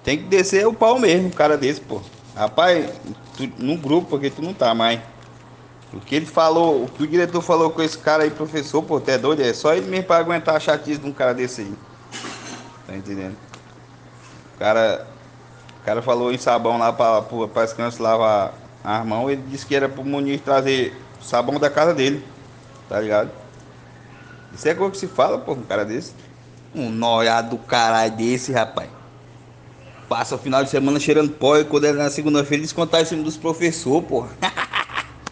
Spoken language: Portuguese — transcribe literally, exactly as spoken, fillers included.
Tem que descer o pau mesmo, um cara desse, pô. Rapaz, tu, no grupo, porque tu não tá mais. O que ele falou, o que o diretor falou com esse cara aí, professor, pô, tu é doido? É só ele mesmo pra aguentar a chatice de um cara desse aí. Tá entendendo? O cara, o cara falou em sabão lá pra, pra, pra as crianças lavar as mãos. Ele disse que era pro Muniz trazer sabão da casa dele. Tá ligado? Isso é coisa que se fala, pô, um cara desse. Um noiado do caralho desse, rapaz. Passa o final de semana cheirando pó e quando é na segunda-feira descontar em cima dos professores, pô.